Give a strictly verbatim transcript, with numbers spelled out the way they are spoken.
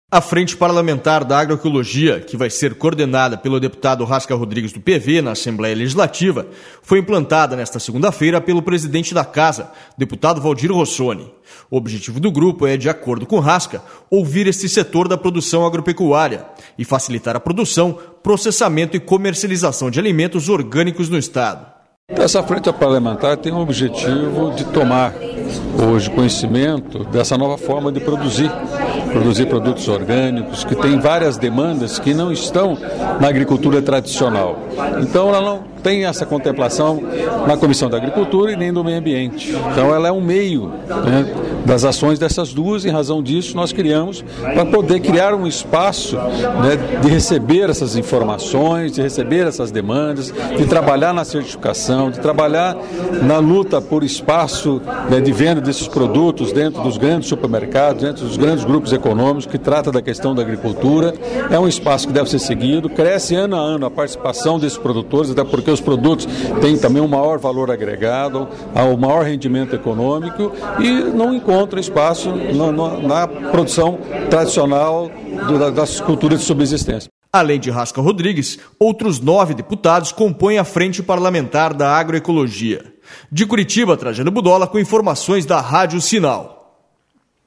A Frente Parlamentar da Agroecologia, que vai ser coordenada pelo deputado Rasca Rodrigues do P V na Assembleia Legislativa, foi implantada nesta segunda-feira pelo presidente da Casa, deputado Valdir Rossoni. O objetivo do grupo é, de acordo com Rasca, ouvir este setor da produção agropecuária e facilitar a produção, processamento e comercialização de alimentos orgânicos no Estado. Essa frente parlamentar tem o objetivo de tomar hoje conhecimento dessa nova forma de produzir, produzir produtos orgânicos, que tem várias demandas que não estão na agricultura tradicional. Então ela não tem essa contemplação na Comissão da Agricultura e nem do Meio Ambiente. Então ela é um meio, né, das ações dessas duas, e em razão disso nós criamos para poder criar um espaço, né, de receber essas informações, de receber essas demandas, de trabalhar na certificação, de trabalhar na luta por espaço, né, de venda desses produtos dentro dos grandes supermercados, dentro dos grandes grupos econômicos que trata da questão da agricultura. É um espaço que deve ser seguido, cresce ano a ano a participação desses produtores, até porque os produtos têm também um maior valor agregado, um maior rendimento econômico e não encontram espaço na, na, na produção tradicional do, das culturas de subsistência. Além de Rasca Rodrigues, outros nove deputados compõem a Frente Parlamentar da Agroecologia. De Curitiba, Trajano Budola com informações da Rádio Sinal.